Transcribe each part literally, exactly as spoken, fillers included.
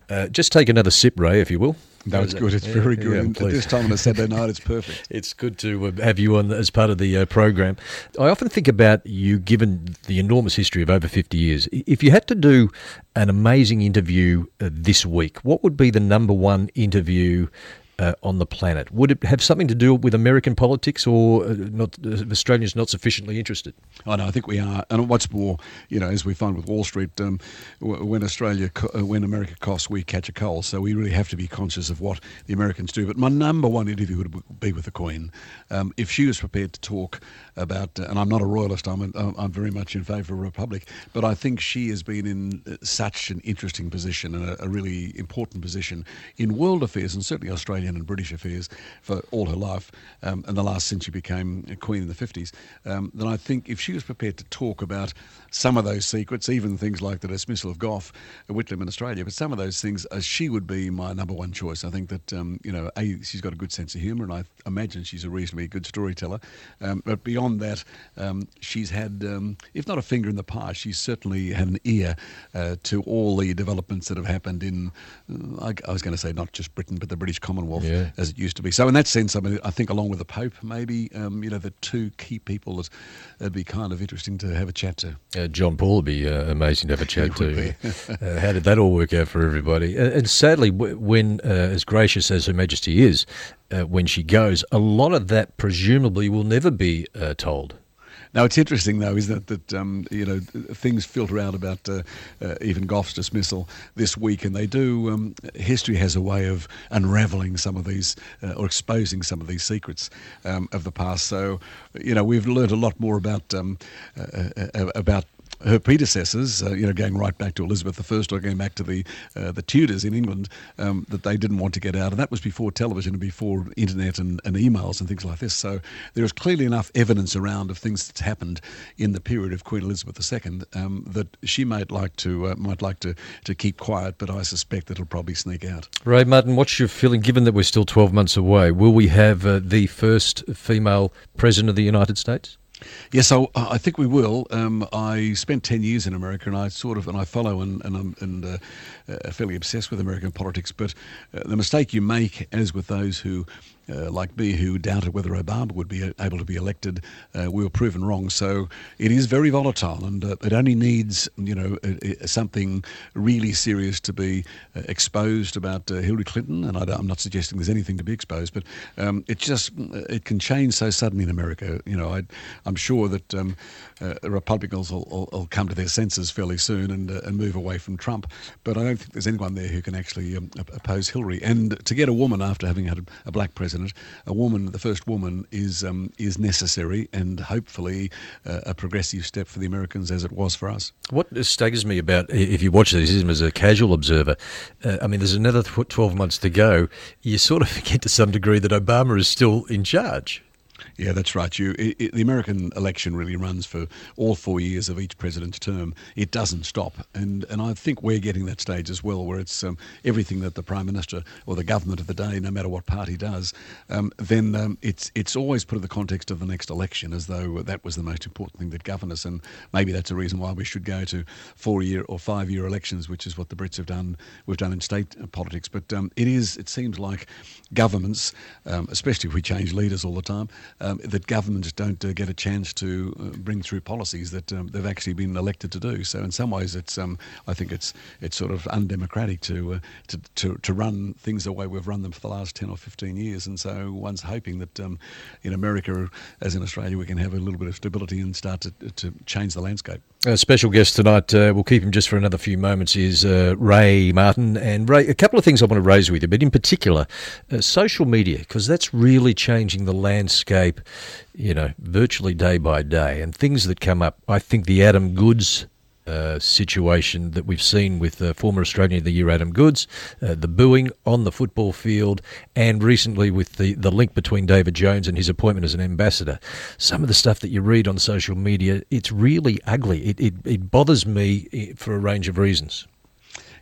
Uh, just take another sip, Ray, if you will. No, it's good. It's yeah, very good. Yeah, and at this time on a Saturday night, it's perfect. It's good to uh, have you on as part of the uh, program. I often think about you, given the enormous history of over fifty years. If you had to do an amazing interview uh, this week, what would be the number one interview Uh, on the planet? Would it have something to do with American politics, or uh, not? Uh, Australians not sufficiently interested? I know. I think we are. And what's more, you know, as we find with Wall Street, um, w- when Australia, co- uh, when America coughs, we catch a cold. So we really have to be conscious of what the Americans do. But my number one interview would be with the Queen. Um, if she was prepared to talk about, uh, and I'm not a royalist, I'm, a, I'm very much in favour of a republic, but I think she has been in such an interesting position and a, a really important position in world affairs, and certainly Australian and British affairs for all her life, um, and the last since she became a Queen in the fifties, um, then I think if she was prepared to talk about some of those secrets, even things like the dismissal of Gough at Whitlam in Australia, but some of those things, uh, she would be my number one choice. I think that, um, you know, A, she's got a good sense of humour, and I imagine she's a reasonably good storyteller. Um, but beyond that, um, she's had, um, if not a finger in the pie, she's certainly had an ear uh, to all the developments that have happened in, uh, I, I was going to say not just Britain, but the British Commonwealth, yeah. as it used to be. So in that sense, I mean, I think along with the Pope, maybe, um, you know, the two key people that it'd be kind of interesting to have a chat to. Uh, John Paul would be uh, amazing to have a chat to. Be. uh, how did that all work out for everybody? And, and sadly, w- when, uh, as gracious as Her Majesty is, uh, when she goes, a lot of that presumably will never be uh, told. Now, it's interesting, though, isn't it, that, um, you know, things filter out about uh, uh, even Gough's dismissal this week, and they do, um, history has a way of unravelling some of these, uh, or exposing some of these secrets um, of the past. So, you know, we've learned a lot more about, um, uh, uh, about her predecessors, uh, you know, going right back to Elizabeth the First, or going back to the uh, the Tudors in England, um, that they didn't want to get out. And that was before television and before internet and, and emails and things like this. So there is clearly enough evidence around of things that's happened in the period of Queen Elizabeth the Second um, that she might like to uh, might like to, to keep quiet, but I suspect that it'll probably sneak out. Ray Martin, what's your feeling, given that we're still twelve months away? Will we have uh, the first female president of the United States? Yes, I, I think we will. Um, I spent ten years in America, and I sort of and I follow and and I'm and, uh, uh, fairly obsessed with American politics. But uh, the mistake you make, as with those who, uh, like me, who doubted whether Obama would be able to be elected, uh, we were proven wrong. So it is very volatile, and uh, it only needs, you know, a, a, something really serious to be uh, exposed about uh, Hillary Clinton. And I, I'm not suggesting there's anything to be exposed, but um, it just it can change so suddenly in America. You know, I, I'm sure that um, uh, Republicans will, will, will come to their senses fairly soon and uh, and move away from Trump. But I don't think there's anyone there who can actually um, oppose Hillary. And to get a woman after having had a, a black president, a woman, the first woman, is um, is necessary, and hopefully uh, a progressive step for the Americans, as it was for us. What staggers me about, if you watch this as a casual observer, uh, I mean, there's another twelve months to go. You sort of forget to some degree that Obama is still in charge. Yeah, that's right. You, it, it, the American election really runs for all four years of each president's term. It doesn't stop, and and I think we're getting that stage as well, where it's um, everything that the Prime Minister or the government of the day, no matter what party does, um, then um, it's it's always put in the context of the next election, as though that was the most important thing that governed us. And maybe that's a reason why we should go to four-year or five-year elections, which is what the Brits have done. We've done in state politics, but um, it is. It seems like governments, um, especially if we change leaders all the time. Um, that governments don't uh, get a chance to uh, bring through policies that um, they've actually been elected to do. So in some ways, it's um, I think it's it's sort of undemocratic to, uh, to to to run things the way we've run them for the last ten or fifteen years. And so one's hoping that um, in America, as in Australia, we can have a little bit of stability and start to to change the landscape. A special guest tonight, uh, we'll keep him just for another few moments, is uh, Ray Martin. And Ray, a couple of things I want to raise with you, but in particular, uh, social media, because that's really changing the landscape, you know, virtually day by day. And things that come up, I think the Adam Goodes uh, situation that we've seen with uh, former Australian of the Year Adam Goodes, uh, the booing on the football field, and recently with the, the link between David Jones and his appointment as an ambassador. Some of the stuff that you read on social media, it's really ugly. It, it, it bothers me for a range of reasons.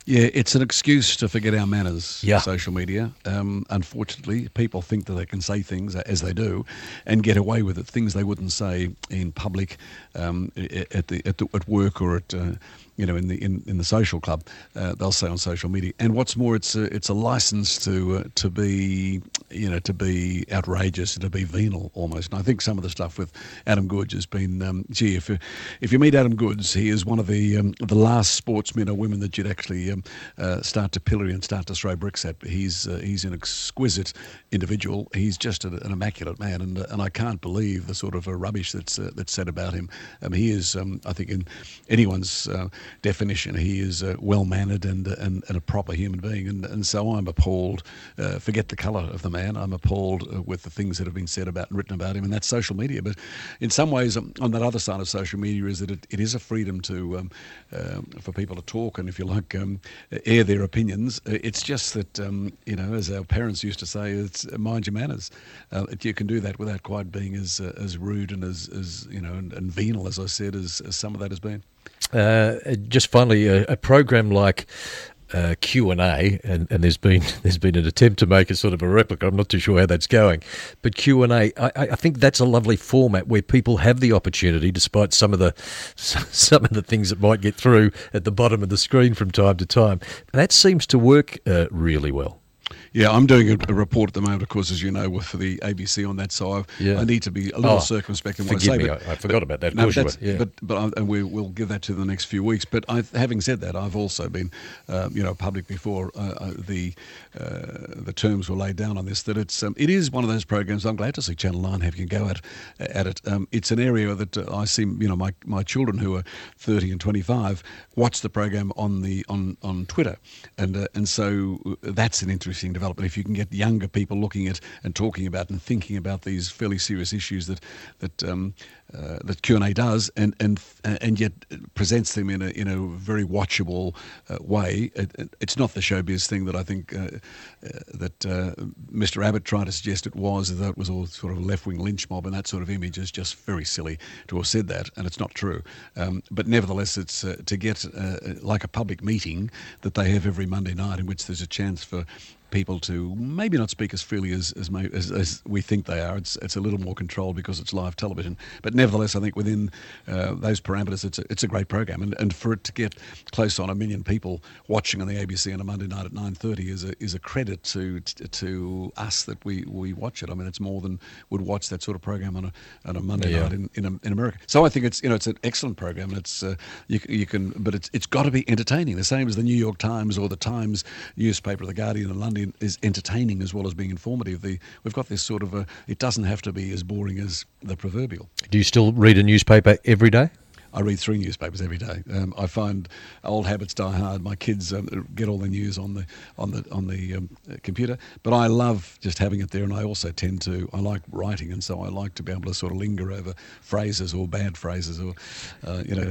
Yeah, it's an excuse to forget our manners, Yeah. social media. Um, unfortunately, people think that they can say things, as they do, and get away with it, things they wouldn't say in public, um, at, the, at, the, at work or at... Uh, you know, in the in, in the social club, uh, they'll say on social media. And what's more, it's a, it's a license to uh, to be, you know, to be outrageous, to be venal almost. And I think some of the stuff with Adam Goodes has been, um, gee, if you, if you meet Adam Goodes, he is one of the um, the last sportsmen or women that you'd actually um, uh, start to pillory and start to throw bricks at. He's uh, he's an exquisite individual. He's just a, an immaculate man, and uh, and I can't believe the sort of uh, rubbish that's uh, that's said about him. Um, he is, um, I think, in anyone's uh, definition, he is uh, well-mannered and, uh, and and a proper human being, and, and so I'm appalled. Uh, forget the colour of the man. I'm appalled uh, with the things that have been said about and written about him, and that's social media. But in some ways, um, on that other side of social media, is that it, it is a freedom to um, uh, for people to talk and, if you like, um, air their opinions. It's just that um, you know, as our parents used to say, it's uh, mind your manners. Uh, you can do that without quite being as uh, as rude and as, as you know and, and venal, as I said, as, as some of that has been. Uh, just finally, a, a program like uh, Q and A, and, and there's been there's been an attempt to make a sort of a replica. I'm not too sure how that's going, but Q and A, I, I think that's a lovely format where people have the opportunity, despite some of the some of the things that might get through at the bottom of the screen from time to time. That seems to work uh, really well. Yeah, I'm doing a, a report at the moment, of course, as you know, for the A B C on that. So I've, yeah. I need to be a little oh, circumspect in what I forgive say. me, but, I, I forgot but, about that. Of no, course but, you were, yeah. but but I, and we will give that to the next few weeks. But I've, having said that, I've also been, uh, you know, public before uh, the uh, the terms were laid down on this. That it's um, it is one of those programs. I'm glad to see Channel Nine having a go at at it. Um, it's an area that uh, I see. You know, my my children who are thirty and twenty-five watch the program on the on on Twitter, and uh, and so that's an interesting development. If you can get younger people looking at and talking about and thinking about these fairly serious issues that that um, uh, that Q and A does, and and and yet presents them in a in a very watchable uh, way. It, it's not the showbiz thing that I think uh, uh, that uh, Mister Abbott tried to suggest it was. That it was all sort of left wing lynch mob, and that sort of image is just very silly to have said that, and it's not true. Um, but nevertheless, it's uh, to get uh, like a public meeting that they have every Monday night, in which there's a chance for people to maybe not speak as freely as as, may, as as we think they are. It's it's a little more controlled because it's live television. But nevertheless, I think within uh, those parameters, it's a, it's a great program. And and for it to get close on a million people watching on the A B C on a Monday night at nine thirty is a is a credit to to us that we, we watch it. I mean, it's more than would watch that sort of program on a on a Monday yeah. night in, in in America. So I think it's you know it's an excellent program. And it's uh, you you can but it's it's got to be entertaining. The same as the New York Times or the Times newspaper, or the Guardian in London, is entertaining as well as being informative. The we've got this sort of a, it doesn't have to be as boring as the proverbial. Do you still read a newspaper every day? I read three newspapers every day. Um, I find old habits die hard. My kids um, get all the news on the on the on the um, computer, but I love just having it there. And I also tend to I like writing, and so I like to be able to sort of linger over phrases or bad phrases or uh, you know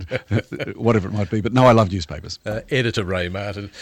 whatever it might be. But no, I love newspapers. Uh, Editor Ray Martin.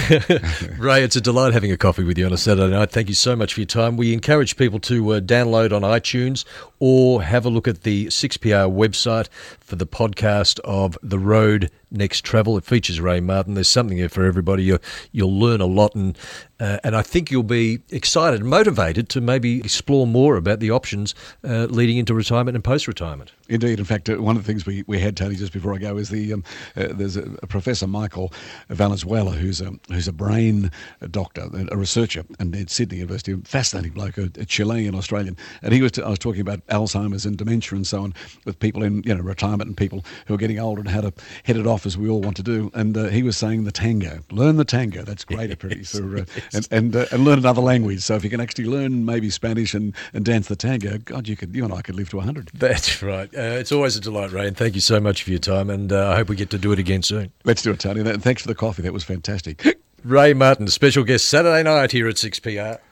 Ray, it's a delight having a coffee with you on a Saturday night. Thank you so much for your time. We encourage people to uh, download on iTunes or have a look at the six P R website for the podcast of The Road Next Travel. It features Ray Martin. There's something there for everybody. You'll, you'll learn a lot, and uh, and I think you'll be excited and motivated to maybe explore more about the options uh, leading into retirement and post-retirement. Indeed. In fact, uh, one of the things we, we had, Tony, just before I go, is the um, uh, there's a, a Professor Michael Valenzuela, who's a who's a brain doctor, a researcher, and at Sydney University, a fascinating bloke, a, a Chilean Australian, and he was t- I was talking about Alzheimer's and dementia and so on with people in you know retirement and people who are getting older and how to head it off as we all want to do. And uh, he was saying the tango, learn the tango. That's great yes, for uh, yes. and and, uh, and learn another language. So if you can actually learn maybe Spanish and, and dance the tango, God, you could you and I could live to a hundred. That's right. Uh, it's always a delight, Ray, and thank you so much for your time, and uh, I hope we get to do it again soon. Let's do it, Tony. Thanks for the coffee. That was fantastic. Ray Martin, special guest Saturday night here at six P R.